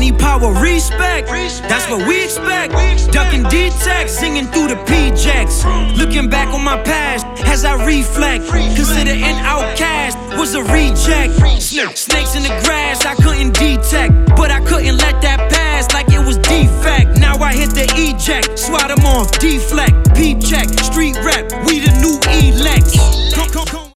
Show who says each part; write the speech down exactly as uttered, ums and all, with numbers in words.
Speaker 1: Money, power, respect, that's what we expect. Ducking D-Tex, singing through the P-Jacks. Looking back on my past as I reflect. Consider an outcast, was a reject. Snakes in the grass, I couldn't detect. But I couldn't let that